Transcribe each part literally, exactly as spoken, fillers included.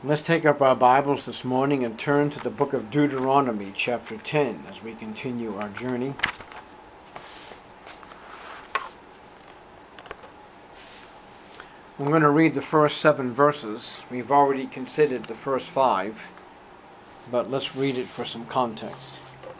Let's take up our Bibles this morning and turn to the book of Deuteronomy, chapter ten, as we continue our journey. I'm going to read the first seven verses. We've already considered the first five, but let's read it for some context.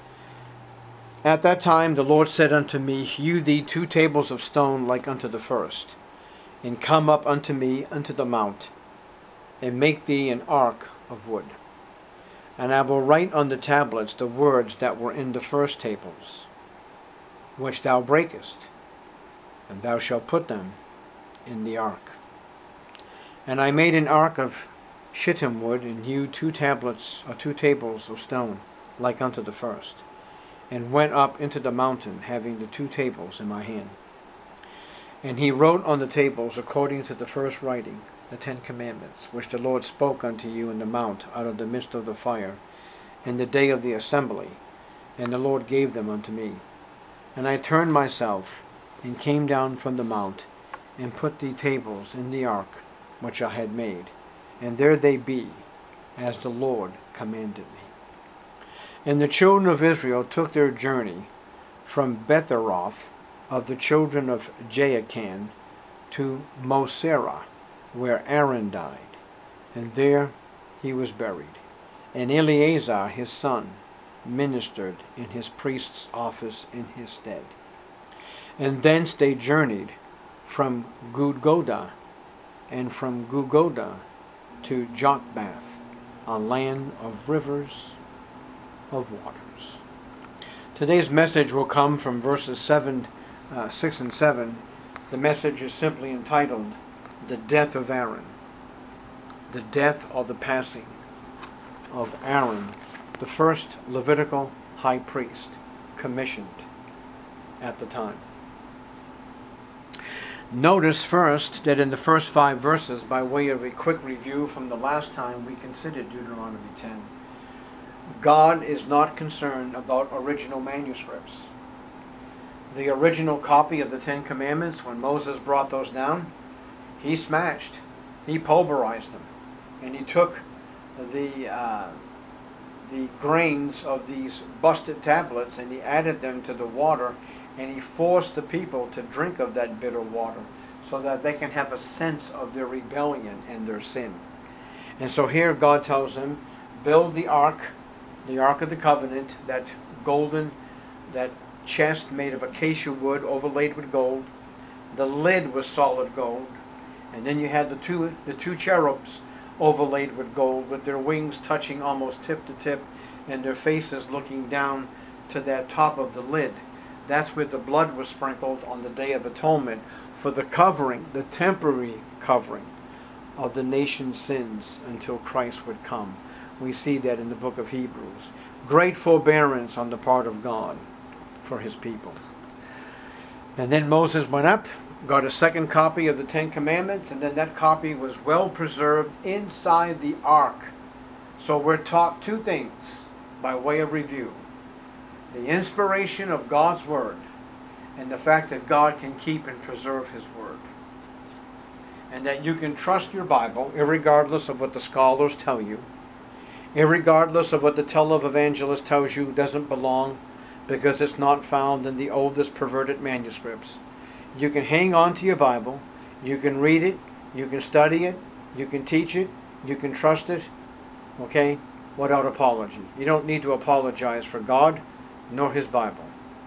At that time the Lord said unto me, Hew thee two tables of stone like unto the first, and come up unto me unto the mount, and make thee an ark of wood. And I will write on the tablets the words that were in the first tables, which thou breakest, and thou shalt put them in the ark. And I made an ark of shittim wood, and hewed two tablets or two tables of stone, like unto the first, and went up into the mountain, having the two tables in my hand. And he wrote on the tables according to the first writing, the Ten Commandments, which the Lord spoke unto you in the mount out of the midst of the fire, in the day of the assembly, and the Lord gave them unto me. And I turned myself, and came down from the mount, and put the tables in the ark which I had made, and there they be, as the Lord commanded me. And the children of Israel took their journey from Betheroth of the children of Jaakan to Moserah, where Aaron died, and there he was buried. And Eleazar his son ministered in his priest's office in his stead. And thence they journeyed from Gudgodah, and from Gudgodah to Jotbath, a land of rivers of waters. Today's message will come from verses seven, uh, six and seven. The message is simply entitled, The Death of Aaron. The death or the passing of Aaron, the first Levitical high priest commissioned at the time. Notice first that in the first five verses, by way of a quick review from the last time we considered Deuteronomy ten, God is not concerned about original manuscripts. The original copy of the Ten Commandments, when Moses brought those down, he smashed, he pulverized them, and he took the uh, the grains of these busted tablets and he added them to the water, and he forced the people to drink of that bitter water so that they can have a sense of their rebellion and their sin. And so here God tells them, build the ark, the Ark of the Covenant, that golden, that chest made of acacia wood overlaid with gold. The lid was solid gold. And then you had the two the two cherubs overlaid with gold, with their wings touching almost tip to tip, and their faces looking down to that top of the lid. That's where the blood was sprinkled on the Day of Atonement for the covering, the temporary covering of the nation's sins until Christ would come. We see that in the book of Hebrews. Great forbearance on the part of God for his people. And then Moses went up, got a second copy of the Ten Commandments, and then that copy was well preserved inside the ark. So we're taught two things by way of review. The inspiration of God's Word, and the fact that God can keep and preserve His Word. And that you can trust your Bible, irregardless of what the scholars tell you, irregardless of what the televangelist tells you doesn't belong, because it's not found in the oldest perverted manuscripts. You can hang on to your Bible, you can read it, you can study it, you can teach it, you can trust it, okay, without apology. You don't need to apologize for God nor His Bible.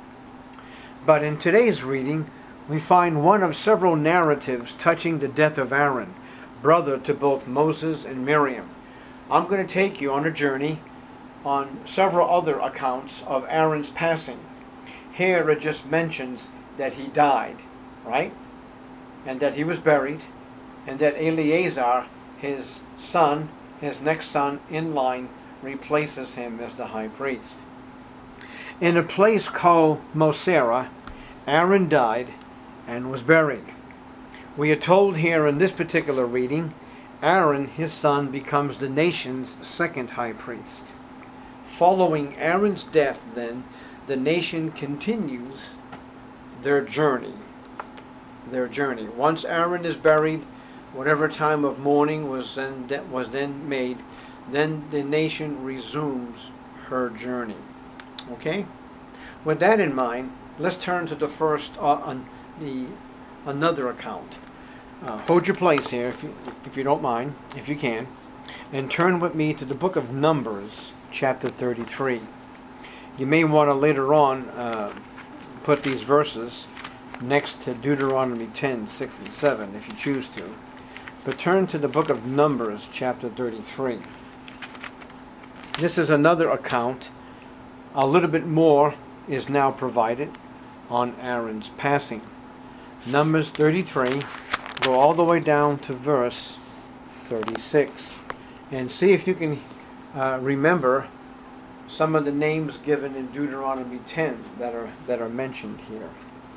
But in today's reading, we find one of several narratives touching the death of Aaron, brother to both Moses and Miriam. I'm going to take you on a journey on several other accounts of Aaron's passing. Here it just mentions that he died, right? And that he was buried, and that Eleazar, his son, his next son in line, replaces him as the high priest. In a place called Moserah, Aaron died and was buried. We are told here in this particular reading, Aaron, his son, becomes the nation's second high priest. Following Aaron's death, then, the nation continues their journey. Their journey. Once Aaron is buried, Whatever time of mourning was then was then made, then the nation resumes her journey. Okay? With that in mind, let's turn to the first, uh, on the another account. Uh, hold your place here, if you, if you don't mind, if you can, and turn with me to the book of Numbers, chapter thirty-three. You may want to later on uh, put these verses next to Deuteronomy ten, six, and seven, if you choose to. But turn to the book of Numbers, chapter thirty-three. This is another account. A little bit more is now provided on Aaron's passing. Numbers thirty-three, go all the way down to verse thirty-six. And see if you can uh, remember some of the names given in Deuteronomy ten that are, that are mentioned here.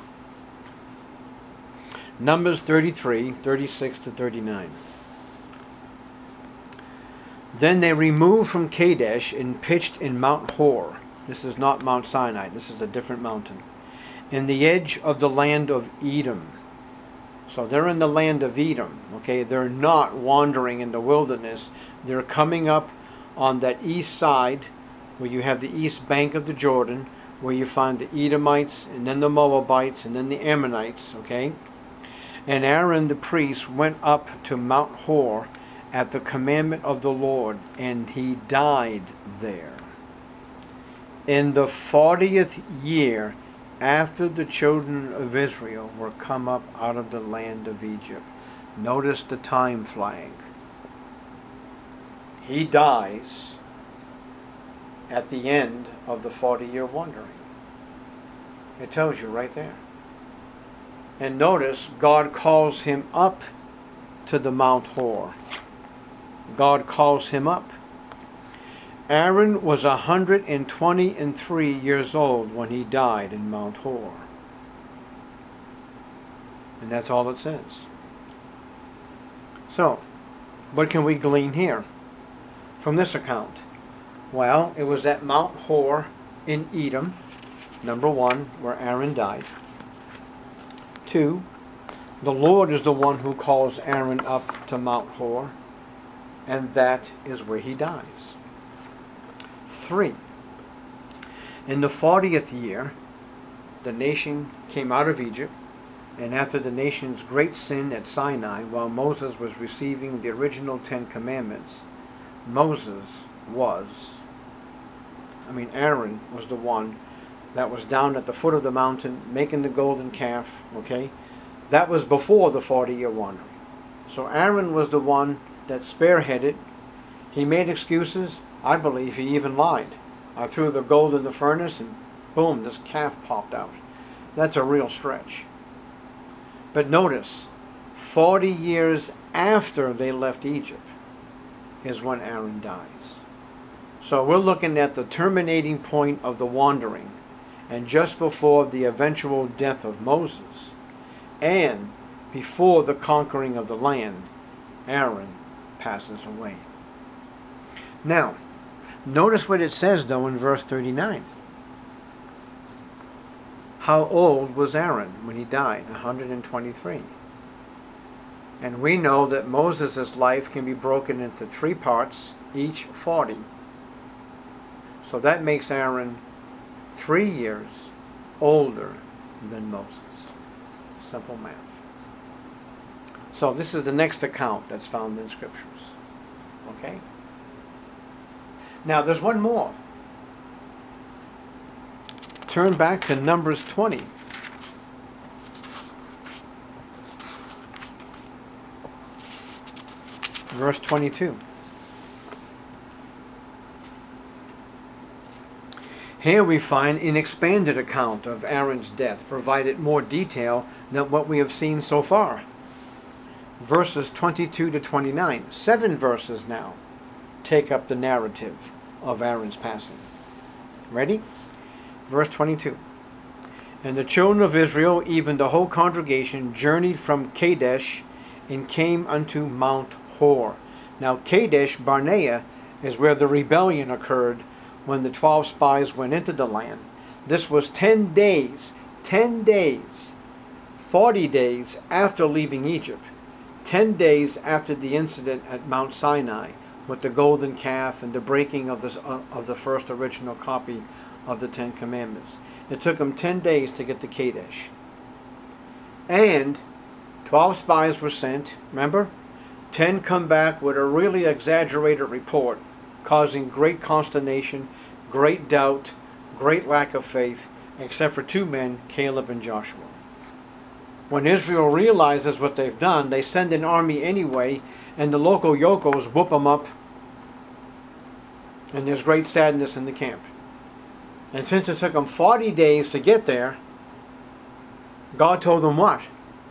Numbers thirty-three, thirty-six to thirty-nine. Then they removed from Kadesh and pitched in Mount Hor. This is not Mount Sinai, this is a different mountain. In the edge of the land of Edom. So they're in the land of Edom. Okay, they're not wandering in the wilderness. They're coming up on that east side where you have the east bank of the Jordan, where you find the Edomites and then the Moabites and then the Ammonites. Okay. And Aaron the priest went up to Mount Hor at the commandment of the Lord, and he died there. In the fortieth year after the children of Israel were come up out of the land of Egypt. Notice the time flag. He dies at the end of the forty-year wandering. It tells you right there. And notice, God calls him up to the Mount Hor. God calls him up. Aaron was a hundred and twenty and three years old when he died in Mount Hor. And that's all it says. So, what can we glean here from this account? Well, it was at Mount Hor in Edom, number one, where Aaron died. Two, the Lord is the one who calls Aaron up to Mount Hor, and that is where he dies. Three, in the fortieth year, the nation came out of Egypt, and after the nation's great sin at Sinai, while Moses was receiving the original Ten Commandments, Moses was, I mean Aaron was the one that was down at the foot of the mountain making the golden calf, okay? That was before the forty-year wandering. So Aaron was the one that spearheaded. He made excuses. I believe he even lied. I threw the gold in the furnace and boom, this calf popped out. That's a real stretch. But notice, forty years after they left Egypt is when Aaron dies. So we're looking at the terminating point of the wandering, and just before the eventual death of Moses, and before the conquering of the land, Aaron passes away. Now, notice what it says though in verse thirty-nine. How old was Aaron when he died? one hundred twenty-three. And we know that Moses' life can be broken into three parts, each forty. So that makes Aaron three years older than Moses. Simple math. So this is the next account that's found in Scriptures. Okay? Now there's one more. Turn back to Numbers twenty. Verse twenty-two. Here we find an expanded account of Aaron's death, provided more detail than what we have seen so far. Verses twenty-two to twenty-nine, seven verses now, take up the narrative of Aaron's passing. Ready? Verse twenty-two. And the children of Israel, even the whole congregation, journeyed from Kadesh and came unto Mount Hor. Now Kadesh Barnea is where the rebellion occurred when the twelve spies went into the land. This was ten days, ten days, forty days after leaving Egypt. ten days after the incident at Mount Sinai with the golden calf and the breaking of the, uh, of the first original copy of the Ten Commandments. It took them ten days to get to Kadesh. And twelve spies were sent, remember? Ten come back with a really exaggerated report, causing great consternation, great doubt, great lack of faith, except for two men, Caleb and Joshua. When Israel realizes what they've done, they send an army anyway, and the local yokos whoop them up, and there's great sadness in the camp. And since it took them forty days to get there, God told them what?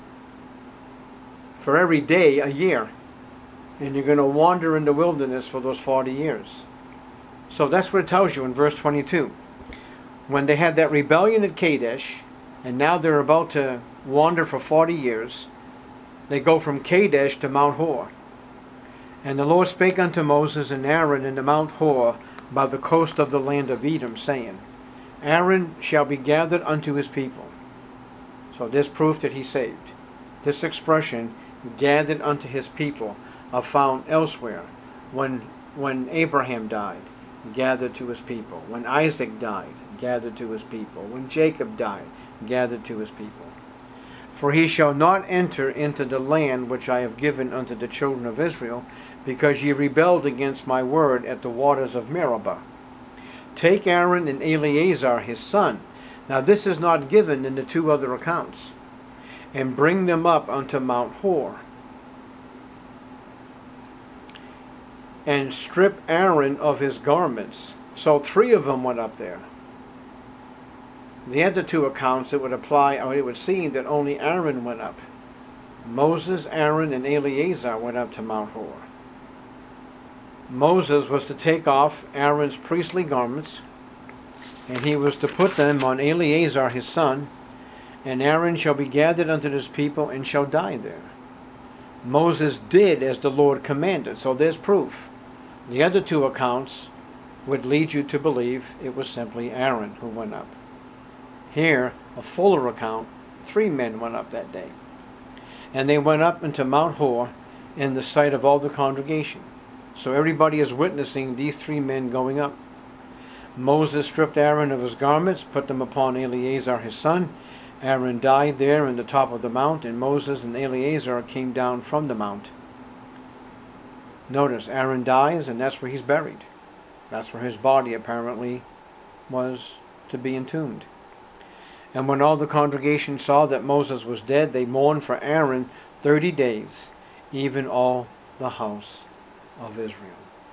For every day, a year. And you're going to wander in the wilderness for those forty years. So that's what it tells you in verse twenty-two. When they had that rebellion at Kadesh, and now they're about to wander for forty years, they go from Kadesh to Mount Hor. And the Lord spake unto Moses and Aaron in the Mount Hor by the coast of the land of Edom, saying, Aaron shall be gathered unto his people. So this proof that he saved. This expression, gathered unto his people, are found elsewhere. When, when Abraham died, gathered to his people. When Isaac died, gathered to his people. When Jacob died, gathered to his people. For he shall not enter into the land which I have given unto the children of Israel, because ye rebelled against my word at the waters of Meribah. Take Aaron and Eleazar his son. Now this is not given in the two other accounts. And bring them up unto Mount Hor. And strip Aaron of his garments. So three of them went up there. The other two accounts, it would apply, or it would seem that only Aaron went up. Moses, Aaron, and Eleazar went up to Mount Hor. Moses was to take off Aaron's priestly garments, and he was to put them on Eleazar his son, and Aaron shall be gathered unto his people and shall die there. Moses did as the Lord commanded, so there's proof. The other two accounts would lead you to believe it was simply Aaron who went up. Here, a fuller account, three men went up that day. And they went up into Mount Hor in the sight of all the congregation. So everybody is witnessing these three men going up. Moses stripped Aaron of his garments, put them upon Eleazar his son. Aaron died there in the top of the mount, and Moses and Eleazar came down from the mount. Notice, Aaron dies, and that's where he's buried. That's where his body apparently was to be entombed. And when all the congregation saw that Moses was dead, they mourned for Aaron thirty days, even all the house of Israel.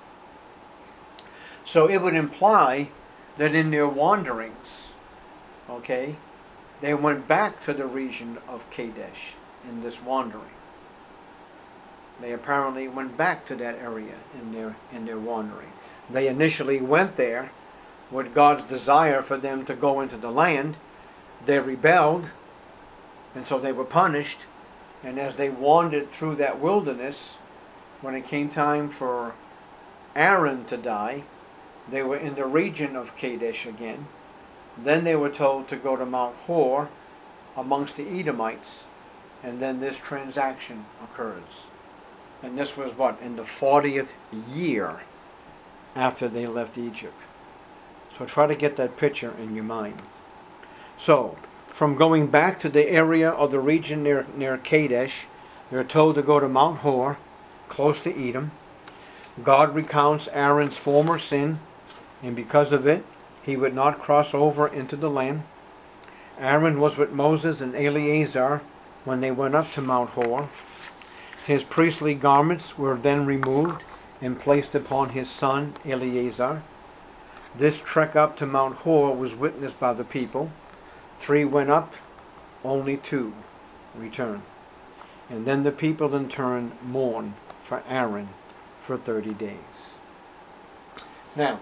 So it would imply that in their wanderings, okay, they went back to the region of Kadesh in this wandering. They apparently went back to that area in their in their wandering. They initially went there with God's desire for them to go into the land. They rebelled, and so they were punished. And as they wandered through that wilderness, when it came time for Aaron to die, they were in the region of Kadesh again. Then they were told to go to Mount Hor amongst the Edomites, and then this transaction occurs. And this was what? In the fortieth year after they left Egypt. So try to get that picture in your mind. So, from going back to the area of the region near, near Kadesh, they're told to go to Mount Hor, close to Edom. God recounts Aaron's former sin, and because of it, he would not cross over into the land. Aaron was with Moses and Eleazar when they went up to Mount Hor. His priestly garments were then removed and placed upon his son Eleazar. This trek up to Mount Hor was witnessed by the people. Three went up, only two returned. And then the people in turn mourned for Aaron for thirty days. Now,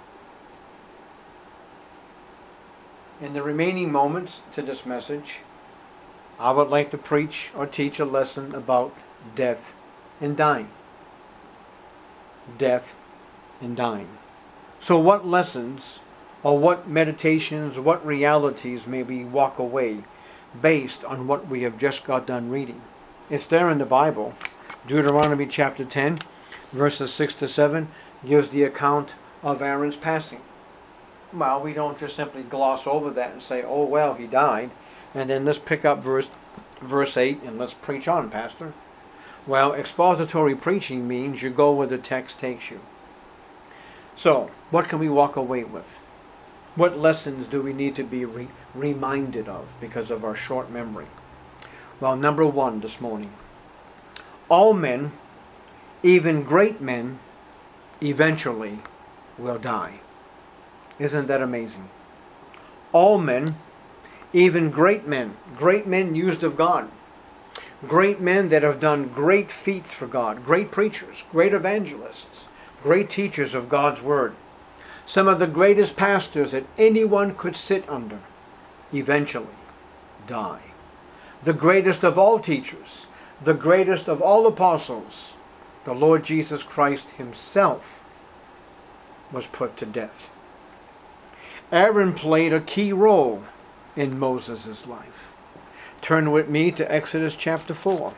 in the remaining moments to this message, I would like to preach or teach a lesson about death and dying. Death and dying. So what lessons or what meditations, what realities may we walk away based on what we have just got done reading? It's there in the Bible. Deuteronomy chapter ten, verses six to seven, gives the account of Aaron's passing. Well, we don't just simply gloss over that and say, oh, well, he died, and then let's pick up verse, verse eight and let's preach on, Pastor. Well, expository preaching means you go where the text takes you. So, what can we walk away with? What lessons do we need to be re- reminded of because of our short memory? Well, number one this morning. All men, even great men, eventually will die. Isn't that amazing? All men, even great men, great men used of God, great men that have done great feats for God, great preachers, great evangelists, great teachers of God's Word, some of the greatest pastors that anyone could sit under, eventually die. The greatest of all teachers, the greatest of all apostles, the Lord Jesus Christ himself was put to death. Aaron played a key role in Moses' life. Turn with me to Exodus chapter four.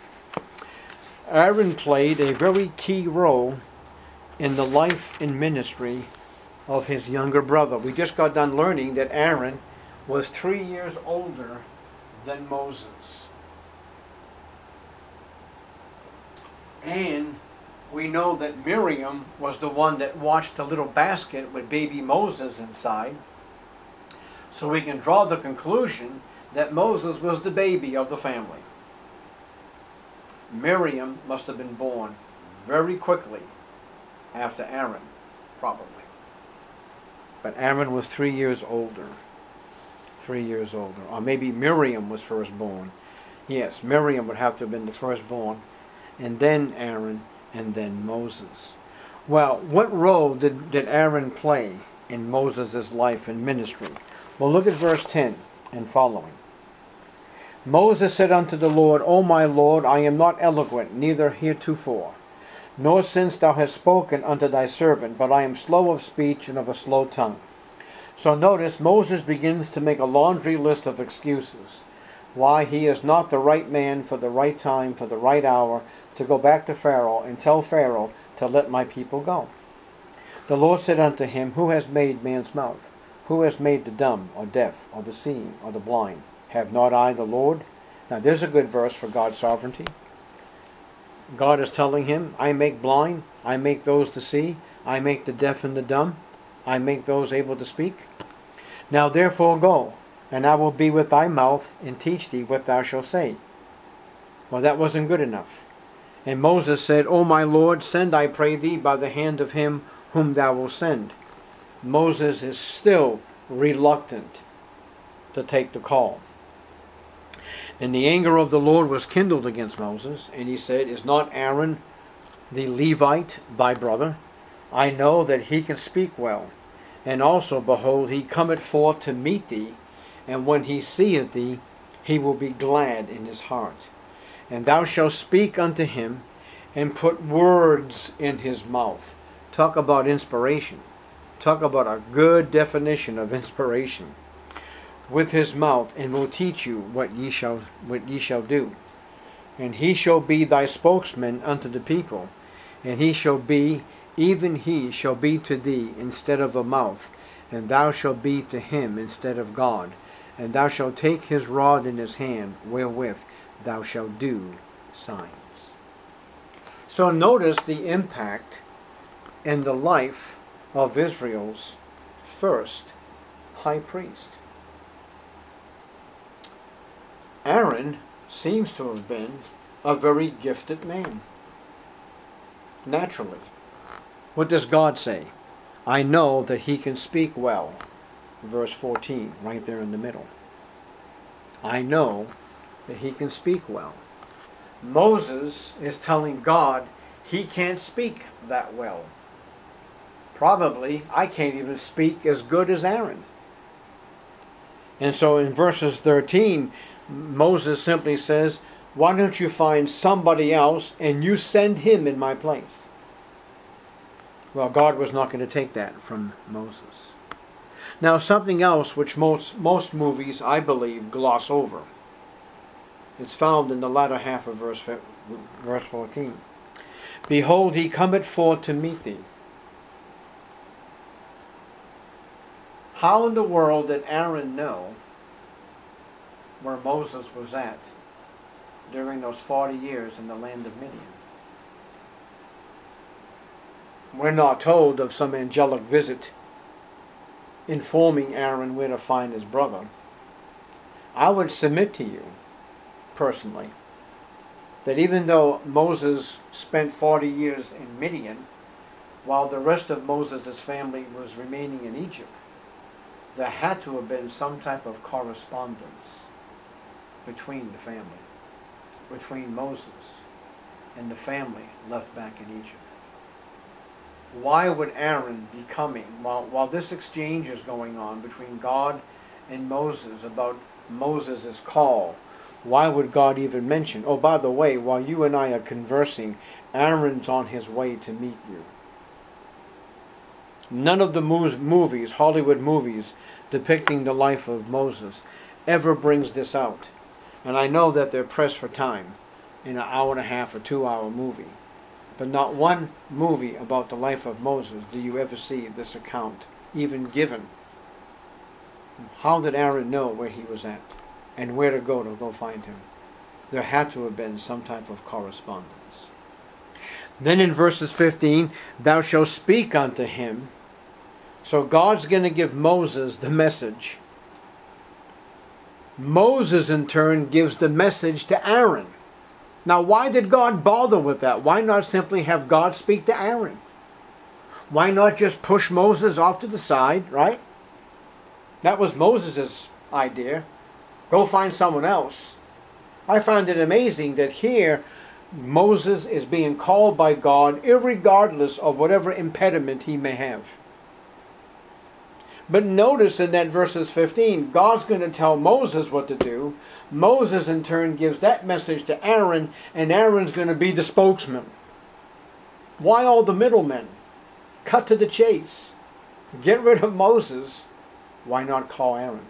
Aaron played a very key role in the life and ministry of his younger brother. We just got done learning that Aaron was three years older than Moses. And we know that Miriam was the one that watched the little basket with baby Moses inside. So we can draw the conclusion that Moses was the baby of the family. Miriam must have been born very quickly after Aaron, probably. But Aaron was three years older. Three years older. Or maybe Miriam was firstborn. Yes, Miriam would have to have been the firstborn. And then Aaron, and then Moses. Well, what role did, did Aaron play in Moses' life and ministry? Well, look at verse ten and following. Moses said unto the Lord, O my Lord, I am not eloquent, neither heretofore, nor since thou hast spoken unto thy servant, but I am slow of speech and of a slow tongue. So notice, Moses begins to make a laundry list of excuses why he is not the right man for the right time, for the right hour, to go back to Pharaoh and tell Pharaoh to let my people go. The Lord said unto him, Who has made man's mouth? Who has made the dumb, or deaf, or the seeing, or the blind? Have not I the Lord? Now there's a good verse for God's sovereignty. God is telling him, I make blind, I make those to see, I make the deaf and the dumb, I make those able to speak. Now therefore go, and I will be with thy mouth, and teach thee what thou shalt say. Well, that wasn't good enough. And Moses said, O my Lord, send, I pray thee, by the hand of him whom thou wilt send. Moses is still reluctant to take the call. And the anger of the Lord was kindled against Moses, and he said, Is not Aaron the Levite thy brother? I know that he can speak well. And also, behold, he cometh forth to meet thee, and when he seeth thee, he will be glad in his heart. And thou shalt speak unto him, and put words in his mouth. Talk about inspiration. Talk about a good definition of inspiration. With his mouth, and will teach you what ye shall what ye shall do. And he shall be thy spokesman unto the people, and he shall be, even he shall be to thee instead of a mouth, and thou shalt be to him instead of God. And thou shalt take his rod in his hand, wherewith thou shalt do signs. So notice the impact in the life of Israel's first high priest. Aaron seems to have been a very gifted man. Naturally. What does God say? I know that he can speak well. Verse fourteen, right there in the middle. I know that he can speak well. Moses is telling God he can't speak that well. Probably I can't even speak as good as Aaron. And so in verses thirteen, Moses simply says, why don't you find somebody else and you send him in my place? Well, God was not going to take that from Moses. Now, something else which most, most movies, I believe, gloss over. It's found in the latter half of verse, verse fourteen. Behold, he cometh forth to meet thee. How in the world did Aaron know where Moses was at during those forty years in the land of Midian? We're not told of some angelic visit informing Aaron where to find his brother. I would submit to you, personally, that even though Moses spent forty years in Midian, while the rest of Moses' family was remaining in Egypt, there had to have been some type of correspondence between the family, between Moses and the family left back in Egypt. Why would Aaron be coming, while, while this exchange is going on between God and Moses about Moses' call, why would God even mention, oh, by the way, while you and I are conversing, Aaron's on his way to meet you? None of the movies, Hollywood movies, depicting the life of Moses ever brings this out. And I know that they're pressed for time in an hour and a half or two hour movie. But not one movie about the life of Moses do you ever see this account even given. How did Aaron know where he was at and where to go to go find him? There had to have been some type of correspondence. Then in verses fifteen, thou shalt speak unto him. So God's going to give Moses the message. Moses in turn gives the message to Aaron. Now, why did God bother with that? Why not simply have God speak to Aaron? Why not just push Moses off to the side, right? That was Moses' idea. Go find someone else. I find it amazing that here Moses is being called by God irregardless of whatever impediment he may have. But notice in that verses fifteen, God's going to tell Moses what to do. Moses in turn gives that message to Aaron, and Aaron's going to be the spokesman. Why all the middlemen? Cut to the chase. Get rid of Moses. Why not call Aaron?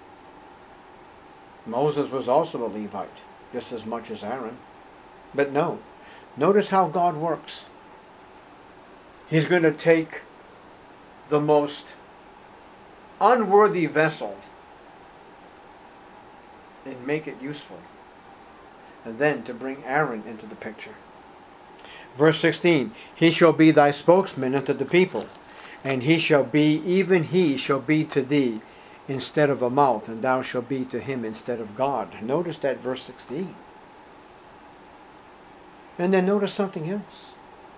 Moses was also a Levite, just as much as Aaron. But no. Notice how God works. He's going to take the most unworthy vessel and make it useful, and then to bring Aaron into the picture. Verse sixteen, he shall be thy spokesman unto the people, and he shall be, even he shall be to thee instead of a mouth, and thou shalt be to him instead of God. Notice that verse sixteen. And then notice something else.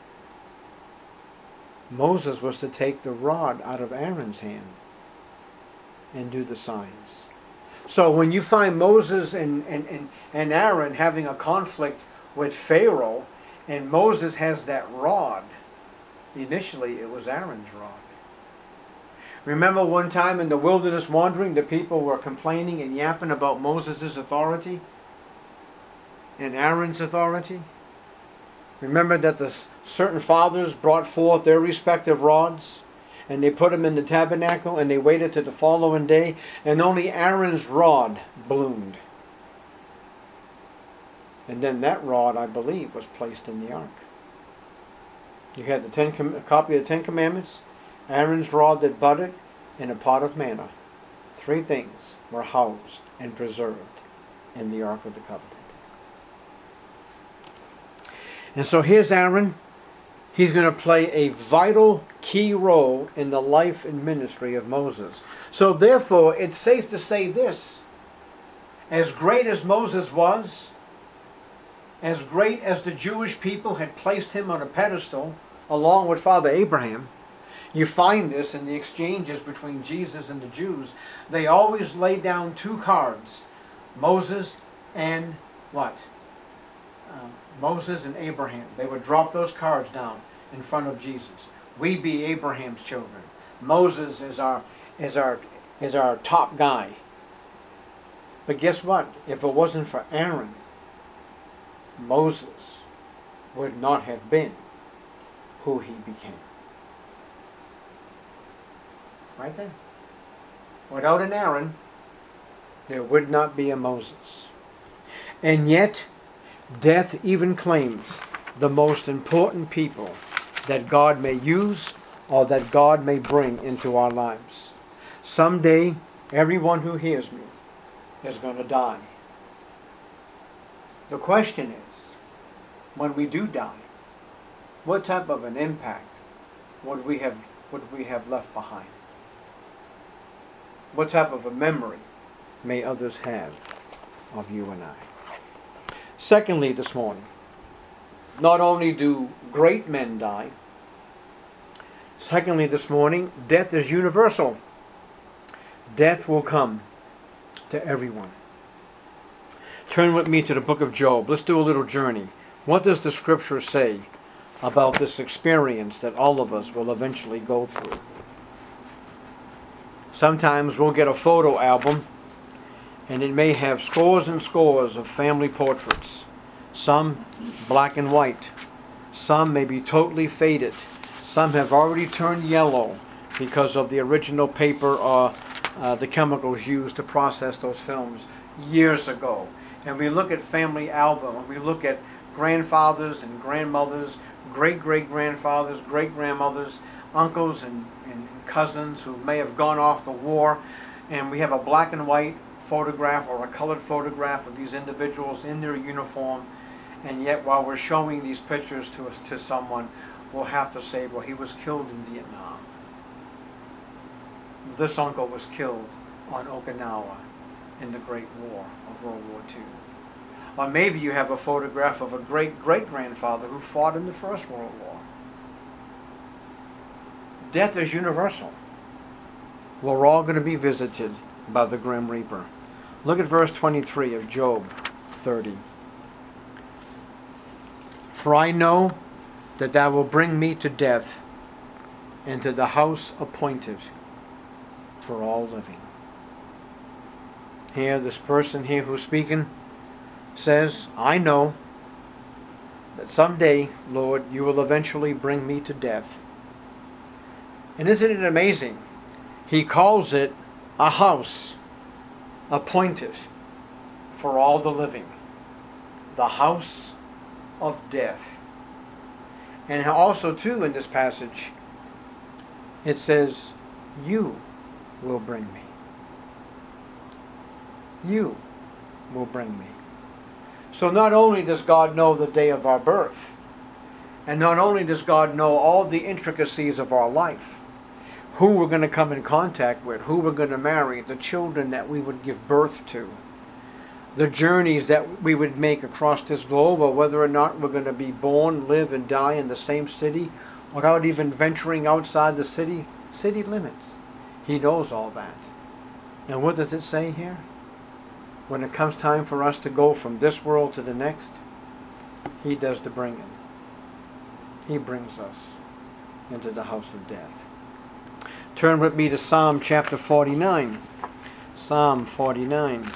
Moses was to take the rod out of Aaron's hand and do the signs. So when you find Moses and, and, and, and Aaron having a conflict with Pharaoh, and Moses has that rod, initially it was Aaron's rod. Remember one time in the wilderness wandering, the people were complaining and yapping about Moses' authority and Aaron's authority? Remember that the certain fathers brought forth their respective rods, and they put them in the tabernacle, and they waited till the following day, and only Aaron's rod bloomed. And then that rod, I believe, was placed in the ark. You had the ten, a copy of the Ten Commandments, Aaron's rod that budded, and a pot of manna. Three things were housed and preserved in the Ark of the Covenant. And so here's Aaron. He's going to play a vital, key role in the life and ministry of Moses. So therefore, it's safe to say this. As great as Moses was, as great as the Jewish people had placed him on a pedestal, along with Father Abraham, you find this in the exchanges between Jesus and the Jews. They always lay down two cards. Moses and what? Um, Moses and Abraham. They would drop those cards down in front of Jesus. We be Abraham's children. Moses is our is our is our top guy. But guess what? If it wasn't for Aaron, Moses would not have been who he became. Right there. Without an Aaron, there would not be a Moses. And yet, death even claims the most important people that God may use or that God may bring into our lives. Someday, everyone who hears me is going to die. The question is, when we do die, what type of an impact would we have, would we have left behind? What type of a memory may others have of you and I? Secondly, this morning, not only do great men die, secondly, this morning, death is universal. Death will come to everyone. Turn with me to the book of Job. Let's do a little journey. What does the scripture say about this experience that all of us will eventually go through? Sometimes we'll get a photo album and it may have scores and scores of family portraits. Some black and white. Some may be totally faded. Some have already turned yellow because of the original paper or uh, the chemicals used to process those films years ago. And we look at family album, and we look at grandfathers and grandmothers, great-great-grandfathers, great-grandmothers, uncles and, and cousins who may have gone off the war, and we have a black and white photograph or a colored photograph of these individuals in their uniform, and yet while we're showing these pictures to us to someone, we'll have to say, well, he was killed in Vietnam. This uncle was killed on Okinawa in the Great War of World War Two. Or maybe you have a photograph of a great-great-grandfather who fought in the First World War. Death is universal. We're all going to be visited by the Grim Reaper. Look at verse twenty-three of Job thirty. For I know that thou wilt bring me to death, and to the house appointed for all living. Here, this person here who's speaking says, I know that someday, Lord, you will eventually bring me to death. And isn't it amazing? He calls it a house appointed for all the living. The house of death. And also, too, in this passage, it says, you will bring me. You will bring me. So not only does God know the day of our birth, and not only does God know all the intricacies of our life, who we're going to come in contact with, who we're going to marry, the children that we would give birth to, the journeys that we would make across this globe, or whether or not we're going to be born, live, and die in the same city without even venturing outside the city, city limits. He knows all that. And what does it say here? When it comes time for us to go from this world to the next, He does the bringing. He brings us into the house of death. Turn with me to Psalm chapter forty-nine. Psalm forty-nine.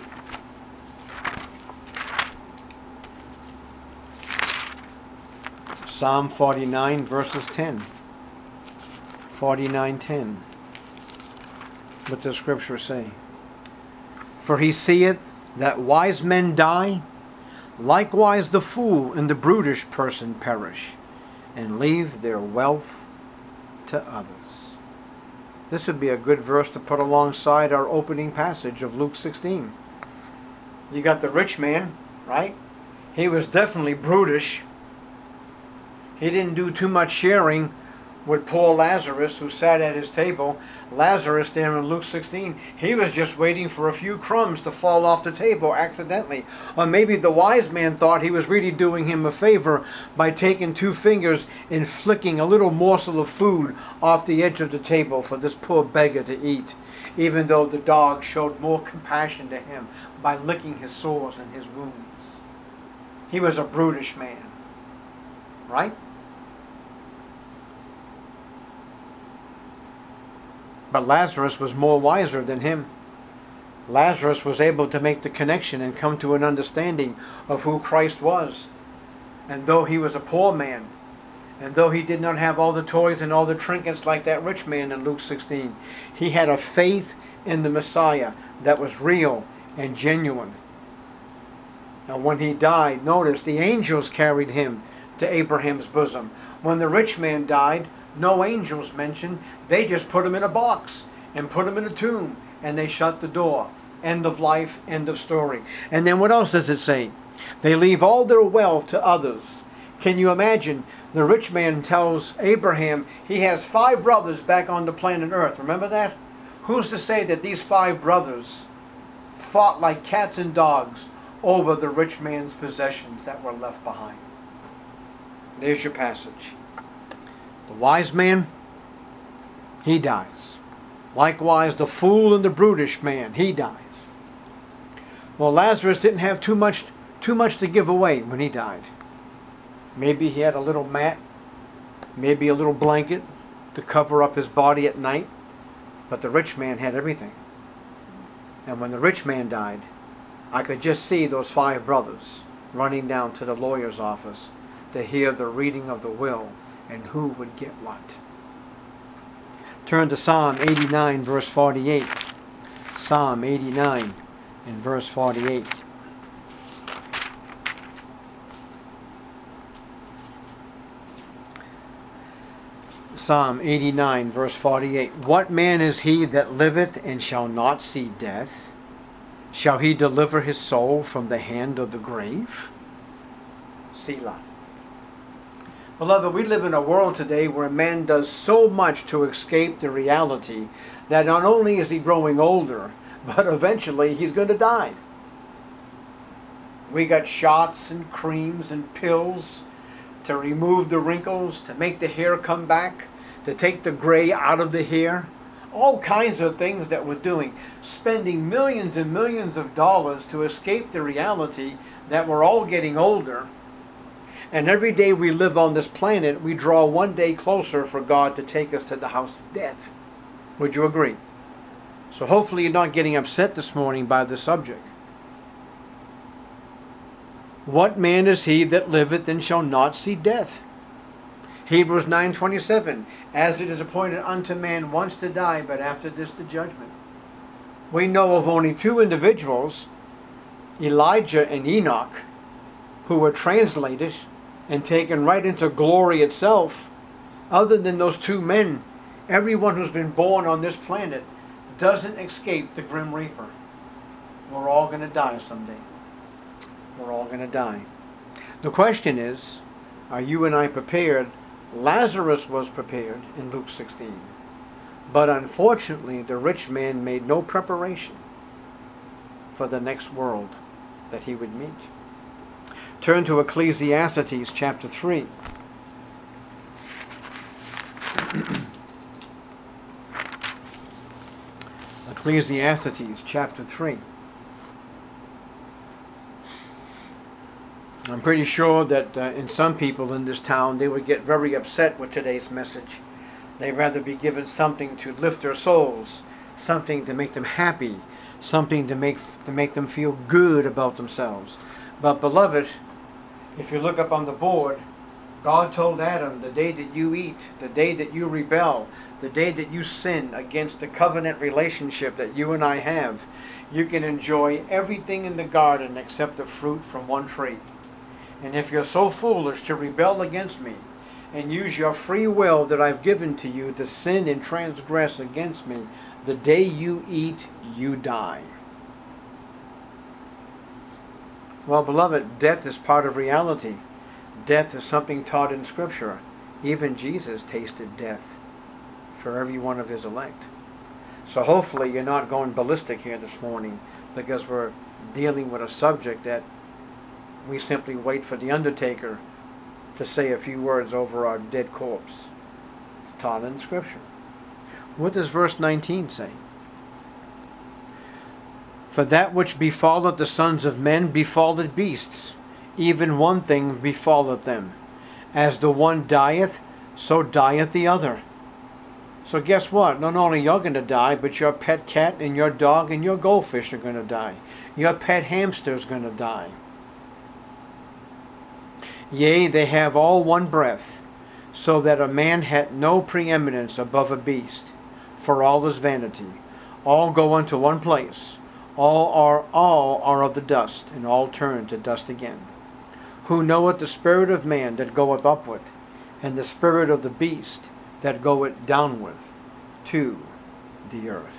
Psalm forty-nine verses ten. forty-nine ten. What does Scripture say? For he seeth that wise men die, likewise the fool and the brutish person perish, and leave their wealth to others. This would be a good verse to put alongside our opening passage of Luke sixteen. You got the rich man, right? He was definitely brutish. He didn't do too much sharing with poor Lazarus, who sat at his table. Lazarus there in Luke sixteen, he was just waiting for a few crumbs to fall off the table accidentally. Or maybe the wise man thought he was really doing him a favor by taking two fingers and flicking a little morsel of food off the edge of the table for this poor beggar to eat, even though the dog showed more compassion to him by licking his sores and his wounds. He was a brutish man, right? But Lazarus was more wiser than him. Lazarus was able to make the connection and come to an understanding of who Christ was. And though he was a poor man, and though he did not have all the toys and all the trinkets like that rich man in Luke sixteen, he had a faith in the Messiah that was real and genuine. And when he died, notice, the angels carried him to Abraham's bosom. When the rich man died, no angels mentioned. They just put him in a box and put him in a tomb, and they shut the door. End of life, end of story. And then what else does it say? They leave all their wealth to others. Can you imagine? The rich man tells Abraham he has five brothers back on the planet Earth. Remember that? Who's to say that these five brothers fought like cats and dogs over the rich man's possessions that were left behind? There's your passage. The wise man, he dies. Likewise, the fool and the brutish man, he dies. Well, Lazarus didn't have too much, too much to give away when he died. Maybe he had a little mat, maybe a little blanket to cover up his body at night. But the rich man had everything. And when the rich man died, I could just see those five brothers running down to the lawyer's office to hear the reading of the will and who would get what. Turn to Psalm eighty-nine, verse forty-eight. Psalm eighty-nine and verse forty-eight. Psalm eighty-nine, verse forty-eight. What man is he that liveth and shall not see death? Shall he deliver his soul from the hand of the grave? Selah. Beloved, we live in a world today where man does so much to escape the reality that not only is he growing older, but eventually he's going to die. We got shots and creams and pills to remove the wrinkles, to make the hair come back, to take the gray out of the hair. All kinds of things that we're doing, spending millions and millions of dollars to escape the reality that we're all getting older. And every day we live on this planet, we draw one day closer for God to take us to the house of death. Would you agree? So hopefully you're not getting upset this morning by the subject. What man is he that liveth and shall not see death? Hebrews nine twenty-seven. As it is appointed unto man once to die, but after this the judgment. We know of only two individuals, Elijah and Enoch, who were translated and taken right into glory itself. Other than those two men, everyone who's been born on this planet doesn't escape the grim reaper. We're all going to die someday. We're all going to die. The question is, are you and I prepared? Lazarus was prepared in Luke sixteen. But unfortunately, the rich man made no preparation for the next world that he would meet. Turn to Ecclesiastes chapter three. Ecclesiastes chapter three. I'm pretty sure that uh, in some people in this town, they would get very upset with today's message. They'd rather be given something to lift their souls, something to make them happy, something to make to make them feel good about themselves. But beloved, if you look up on the board, God told Adam, the day that you eat, the day that you rebel, the day that you sin against the covenant relationship that you and I have, you can enjoy everything in the garden except the fruit from one tree. And if you're so foolish to rebel against me and use your free will that I've given to you to sin and transgress against me, the day you eat, you die. Well, beloved, death is part of reality. Death is something taught in Scripture. Even Jesus tasted death for every one of his elect. So hopefully you're not going ballistic here this morning, because we're dealing with a subject that we simply wait for the undertaker to say a few words over our dead corpse. It's taught in Scripture. What does verse nineteen say? For that which befalleth the sons of men befalleth beasts, even one thing befalleth them. As the one dieth, so dieth the other. So guess what? Not only you're going to die, but your pet cat and your dog and your goldfish are going to die. Your pet hamster is going to die. Yea, they have all one breath, so that a man hath no preeminence above a beast. For all is vanity. All go unto one place. All are all are of the dust, and all turn to dust again. Who knoweth the spirit of man that goeth upward, and the spirit of the beast that goeth downward to the earth.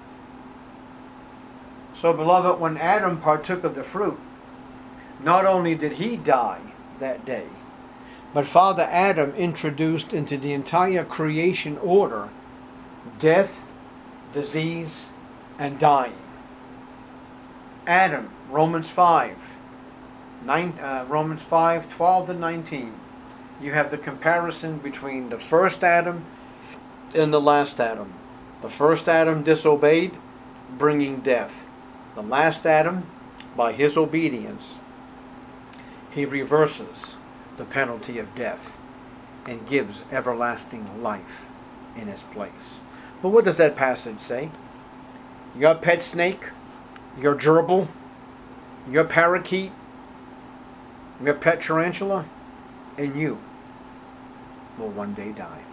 So, beloved, when Adam partook of the fruit, not only did he die that day, but Father Adam introduced into the entire creation order death, disease, and dying. Adam, Romans five, nine, uh, Romans five, twelve to nineteen. You have the comparison between the first Adam and the last Adam. The first Adam disobeyed, bringing death. The last Adam, by his obedience, he reverses the penalty of death and gives everlasting life in its place. But what does that passage say? Your pet snake, your gerbil, your parakeet, your pet tarantula, and you will one day die.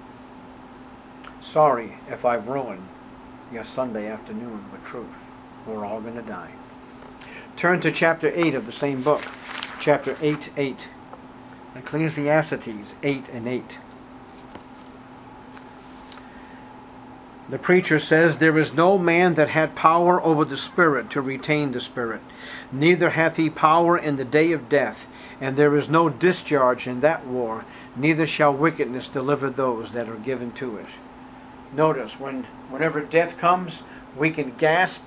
Sorry if I've ruined your Sunday afternoon with truth. We're all going to die. Turn to chapter eight of the same book. Chapter eight, eight. Ecclesiastes eight and eight. The preacher says, There is no man that had power over the Spirit to retain the Spirit, neither hath he power in the day of death, and there is no discharge in that war, neither shall wickedness deliver those that are given to it. Notice, when whenever death comes, we can gasp,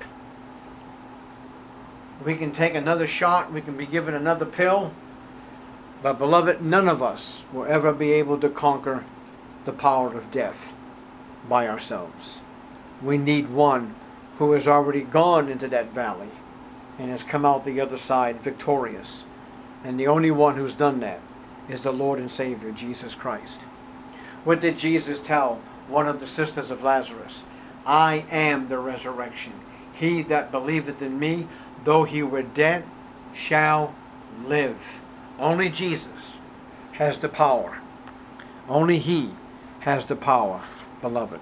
we can take another shot, we can be given another pill, but beloved, none of us will ever be able to conquer the power of death by ourselves. We need one who has already gone into that valley and has come out the other side victorious. And the only one who's done that is the Lord and Savior, Jesus Christ. What did Jesus tell one of the sisters of Lazarus? I am the resurrection. He that believeth in me, though he were dead, shall live. Only Jesus has the power. Only He has the power, beloved,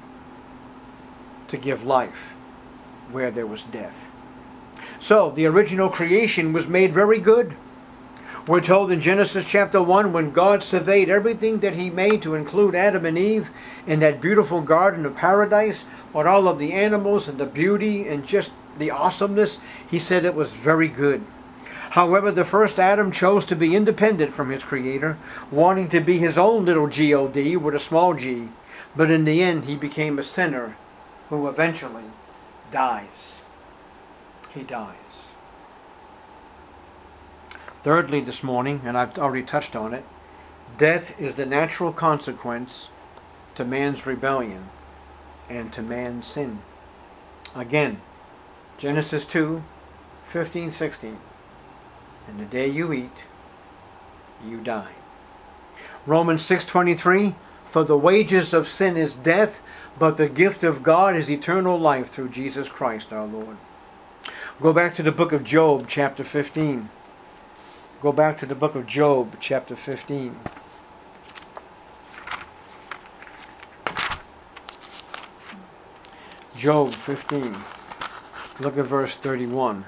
to give life where there was death. So, the original creation was made very good. We're told in Genesis chapter one, when God surveyed everything that He made to include Adam and Eve in that beautiful garden of paradise, with all of the animals and the beauty and just the awesomeness, He said it was very good. However, the first Adam chose to be independent from his Creator, wanting to be his own little God with a small g. But in the end, he became a sinner who eventually dies. He dies. Thirdly, this morning, and I've already touched on it, death is the natural consequence to man's rebellion and to man's sin. Again, Genesis two, fifteen, sixteen. And the day you eat, you die. Romans six twenty-three, for the wages of sin is death, but the gift of God is eternal life through Jesus Christ our Lord. Go back to the book of Job, chapter fifteen. Go back to the book of Job, chapter fifteen. Job fifteen. Look at verse thirty-one.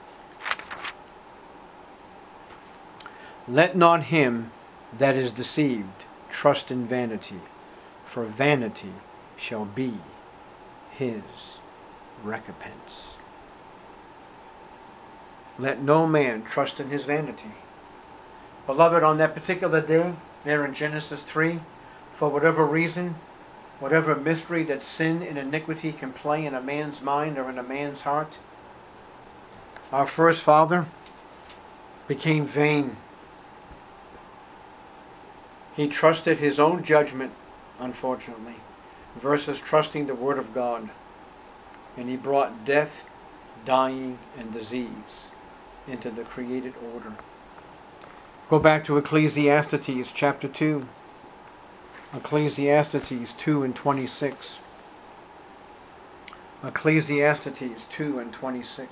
Let not him that is deceived trust in vanity, for vanity shall be his recompense. Let no man trust in his vanity. Beloved, on that particular day, there in Genesis three, for whatever reason, whatever mystery that sin and iniquity can play in a man's mind or in a man's heart, our first father became vain. He trusted his own judgment, unfortunately, versus trusting the Word of God. And he brought death, dying, and disease into the created order. Go back to Ecclesiastes chapter two. Ecclesiastes two and twenty-six. Ecclesiastes two and twenty-six.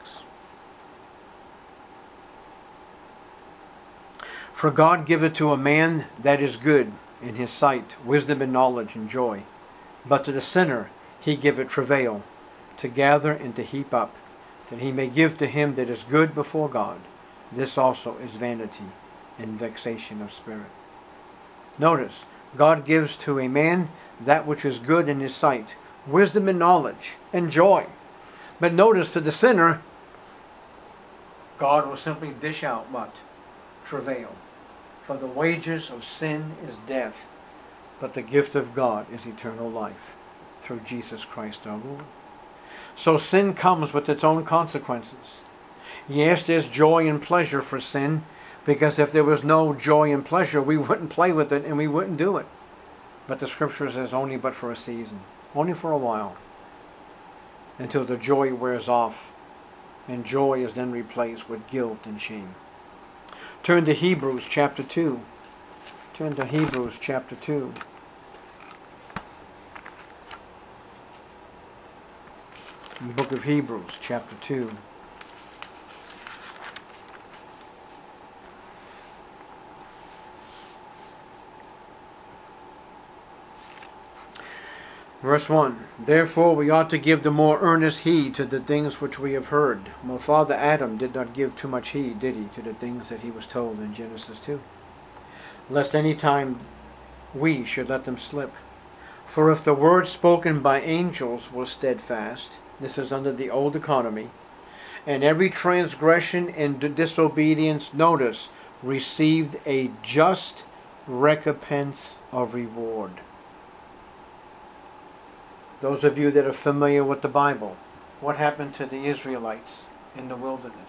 For God giveth to a man that is good in his sight wisdom and knowledge and joy. But to the sinner he giveth travail, to gather and to heap up. that he may give to him that is good before God. This also is vanity and vexation of spirit. Notice, God gives to a man that which is good in his sight, wisdom and knowledge and joy. But notice, to the sinner, God will simply dish out what? Travail. For the wages of sin is death, but the gift of God is eternal life through Jesus Christ our Lord. So sin comes with its own consequences. Yes, there's joy and pleasure for sin, because if there was no joy and pleasure, we wouldn't play with it and we wouldn't do it. But the Scripture says only but for a season, only for a while, until the joy wears off, and joy is then replaced with guilt and shame. Turn to Hebrews chapter two. Turn to Hebrews chapter two. In the book of Hebrews chapter two. Verse one, therefore we ought to give the more earnest heed to the things which we have heard. Well, Father Adam did not give too much heed, did he, to the things that he was told in Genesis two? Lest any time we should let them slip. For if the word spoken by angels was steadfast, this is under the old economy, and every transgression and disobedience, notice, received a just recompense of reward. Those of you that are familiar with the Bible, what happened to the Israelites in the wilderness?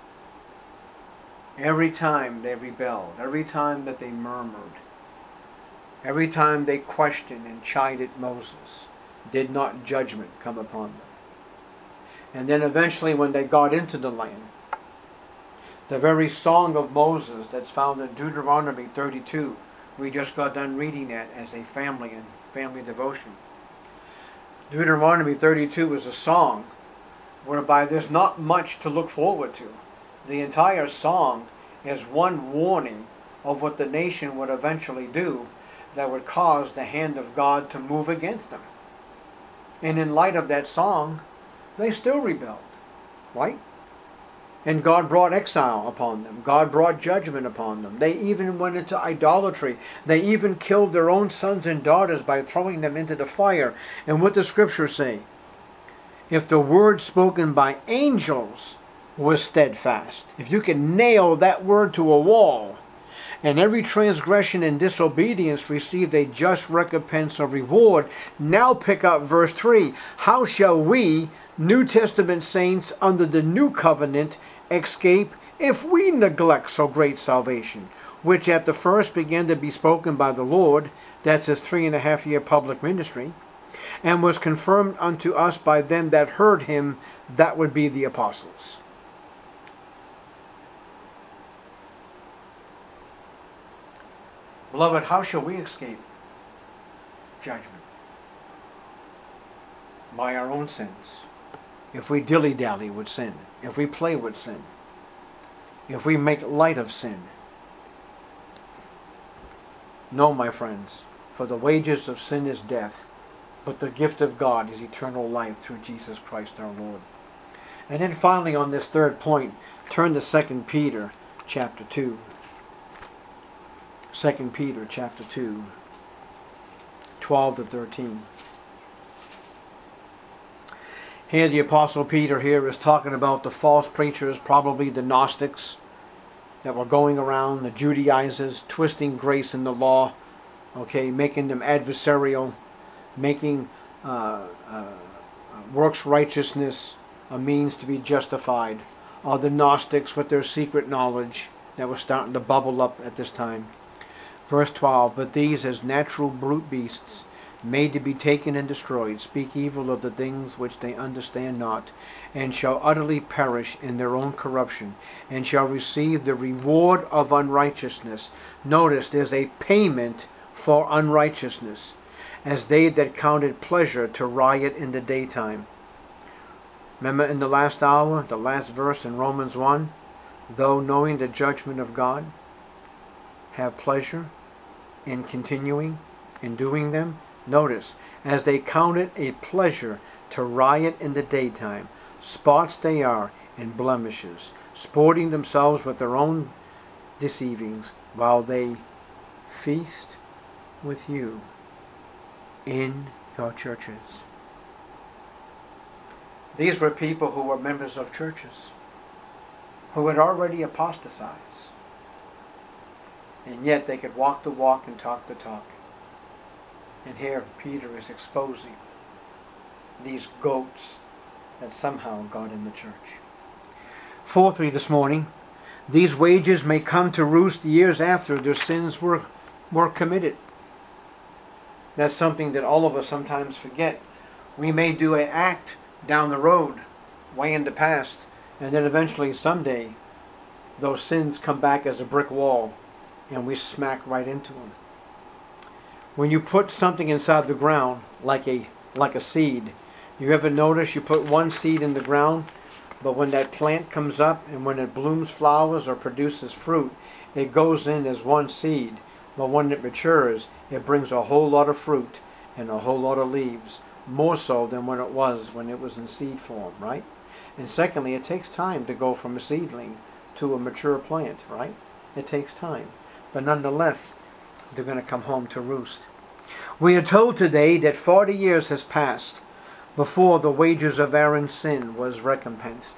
Every time they rebelled, every time that they murmured, every time they questioned and chided Moses, did not judgment come upon them? And then eventually when they got into the land, the very song of Moses that's found in Deuteronomy thirty-two, we just got done reading that as a family and family devotion. Deuteronomy thirty-two is a song whereby there's not much to look forward to. The entire song is one warning of what the nation would eventually do that would cause the hand of God to move against them. And in light of that song, they still rebelled, right? And God brought exile upon them. God brought judgment upon them. They even went into idolatry. They even killed their own sons and daughters by throwing them into the fire. And what does Scripture say? If the word spoken by angels was steadfast, if you can nail that word to a wall, and every transgression and disobedience received a just recompense of reward, now pick up verse three. How shall we, New Testament saints under the new covenant, escape if we neglect so great salvation, which at the first began to be spoken by the Lord, that's his three and a half year public ministry, and was confirmed unto us by them that heard him, that would be the apostles. Beloved, how shall we escape judgment? By our own sins. If we dilly-dally with sin, if we play with sin, if we make light of sin. No, my friends, for the wages of sin is death, but the gift of God is eternal life through Jesus Christ our Lord. And then finally on this third point, turn to Second Peter chapter two. Second Peter chapter two, twelve to thirteen. Here the Apostle Peter here is talking about the false preachers, probably the Gnostics, that were going around, the Judaizers, twisting grace in the law, okay, making them adversarial, making uh, uh, works righteousness a means to be justified. Or the Gnostics with their secret knowledge that was starting to bubble up at this time. Verse twelve, but these as natural brute beasts, made to be taken and destroyed, speak evil of the things which they understand not, and shall utterly perish in their own corruption, and shall receive the reward of unrighteousness. Notice there's a payment for unrighteousness, as they that counted pleasure to riot in the daytime. Remember in the last hour, the last verse in Romans one, though knowing the judgment of God, have pleasure in continuing in doing them. Notice, as they counted a pleasure to riot in the daytime, Spots they are, and blemishes, sporting themselves with their own deceivings, while they feast with you in your churches. These were people who were members of churches, who had already apostatized, and yet they could walk the walk and talk the talk. And here Peter is exposing these goats that somehow got in the church. Fourthly, this morning, these wages may come to roost years after their sins were, were committed. That's something that all of us sometimes forget. We may do an act down the road, way in the past, and then eventually someday those sins come back as a brick wall and we smack right into them. When you put something inside the ground, like a like a seed, you ever notice you put one seed in the ground, but when that plant comes up and when it blooms flowers or produces fruit, it goes in as one seed. But when it matures, it brings a whole lot of fruit and a whole lot of leaves, more so than when it was when it was in seed form, right? And secondly, it takes time to go from a seedling to a mature plant, right? It takes time. But nonetheless, they're going to come home to roost. We are told today that forty years has passed before the wages of Aaron's sin was recompensed.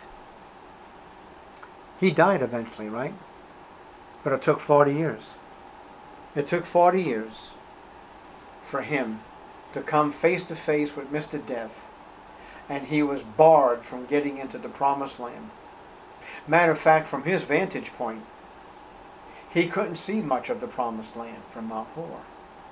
He died eventually, right? But it took forty years. It took forty years for him to come face to face with Mister Death, and he was barred from getting into the promised land. Matter of fact, from his vantage point, he couldn't see much of the promised land from Mount Hor.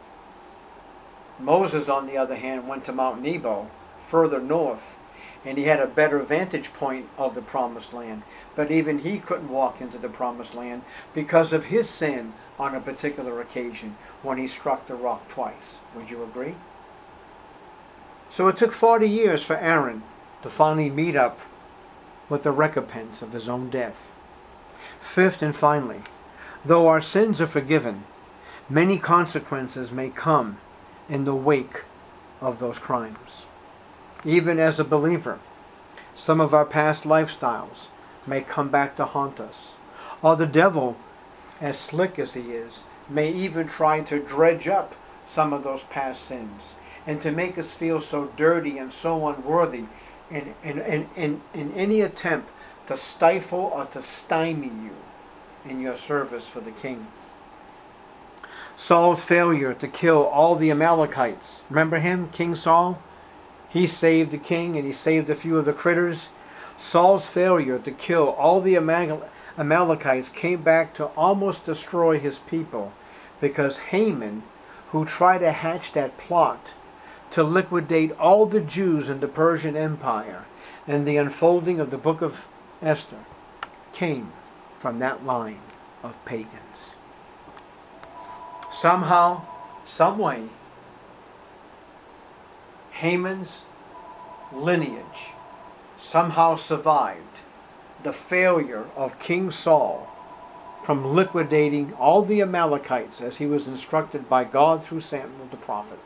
Moses, on the other hand, went to Mount Nebo, further north, and he had a better vantage point of the promised land. But even he couldn't walk into the promised land because of his sin on a particular occasion when he struck the rock twice. Would you agree? So it took forty years for Aaron to finally meet up with the recompense of his own death. Fifth and finally, though our sins are forgiven, many consequences may come in the wake of those crimes. Even as a believer, some of our past lifestyles may come back to haunt us. Or the devil, as slick as he is, may even try to dredge up some of those past sins and to make us feel so dirty and so unworthy in, in, in, in, in any attempt to stifle or to stymie you in your service for the king. Saul's failure to kill all the Amalekites. Remember him, King Saul? He saved the king and he saved a few of the critters. Saul's failure to kill all the Amalekites came back to almost destroy his people because Haman, who tried to hatch that plot to liquidate all the Jews in the Persian Empire and the unfolding of the book of Esther, came from that line of pagans. Somehow, some way, Haman's lineage somehow survived the failure of King Saul from liquidating all the Amalekites as he was instructed by God through Samuel the prophet.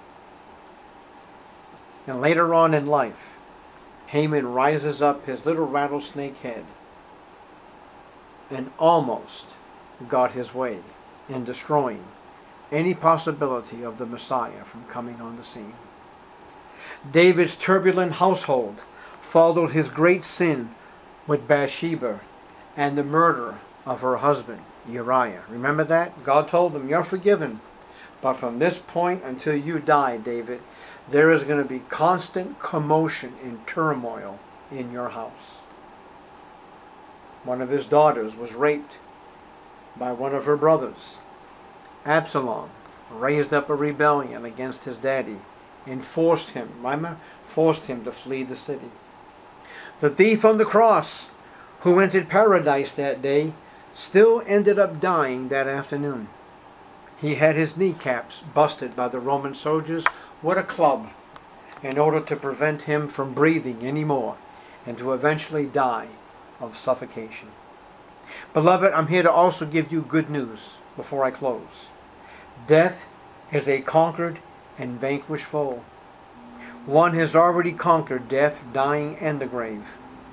And later on in life, Haman rises up his little rattlesnake head and almost got his way in destroying any possibility of the Messiah from coming on the scene. David's turbulent household followed his great sin with Bathsheba and the murder of her husband, Uriah. Remember that? God told him, you're forgiven. But from this point until you die, David, there is going to be constant commotion and turmoil in your house. One of his daughters was raped by one of her brothers. Absalom raised up a rebellion against his daddy and forced him, remember, forced him to flee the city. The thief on the cross who entered paradise that day still ended up dying that afternoon. He had his kneecaps busted by the Roman soldiers with a club in order to prevent him from breathing anymore and to eventually die of suffocation. Beloved, I'm here to also give you good news before I close. Death is a conquered and vanquished foe. One has already conquered death, dying, and the grave.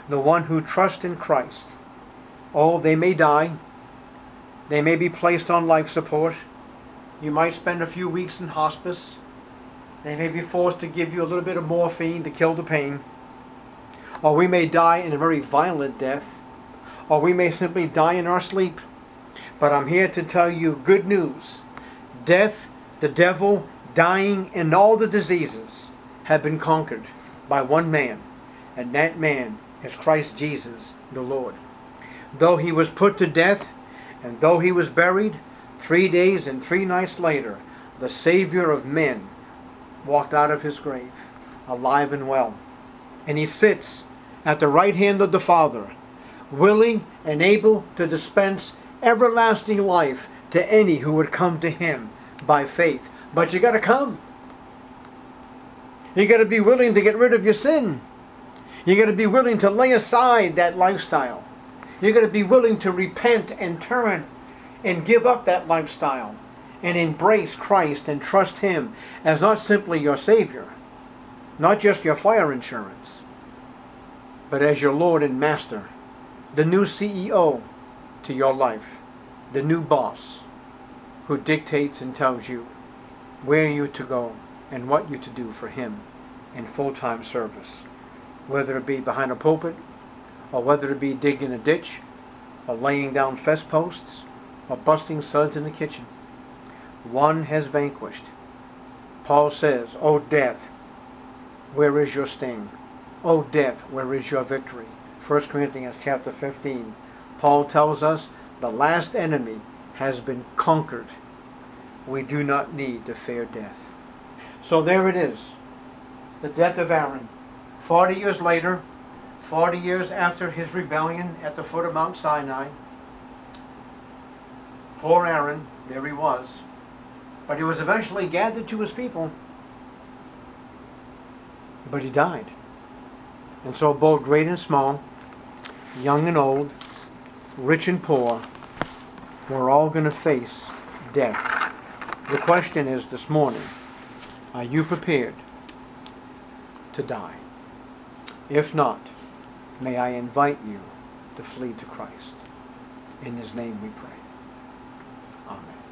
the one who trusts in Christ. Oh, they may die. They may be placed on life support. You might spend a few weeks in hospice. They may be forced to give you a little bit of morphine to kill the pain. Or we may die in a very violent death. Or we may simply die in our sleep. But I'm here to tell you good news. Death, the devil, dying, and all the diseases have been conquered by one man. And that man is Christ Jesus, the Lord. Though he was put to death, and though he was buried, three days and three nights later, the Savior of men walked out of his grave, alive and well. And he sits at the right hand of the Father, willing and able to dispense everlasting life to any who would come to him by faith. But you got to come. You got to be willing to get rid of your sin. You got to be willing to lay aside that lifestyle. You got to be willing to repent and turn and give up that lifestyle and embrace Christ and trust him as not simply your Savior, not just your fire insurance, but as your Lord and Master, the new C E O to your life, the new boss who dictates and tells you where you to go and what you to do for him in full-time service, whether it be behind a pulpit, or whether it be digging a ditch, or laying down fence posts, or busting suds in the kitchen. One has vanquished. Paul says, O death, where is your sting? O death, where is your victory? First Corinthians chapter fifteen. Paul tells us the last enemy has been conquered. We do not need to fear death. So there it is. The death of Aaron. Forty years later, forty years after his rebellion at the foot of Mount Sinai, poor Aaron, there he was. But he was eventually gathered to his people. But he died. And so both great and small, young and old, rich and poor, we're all going to face death. The question is this morning, are you prepared to die? If not, may I invite you to flee to Christ. In his name we pray. Amen.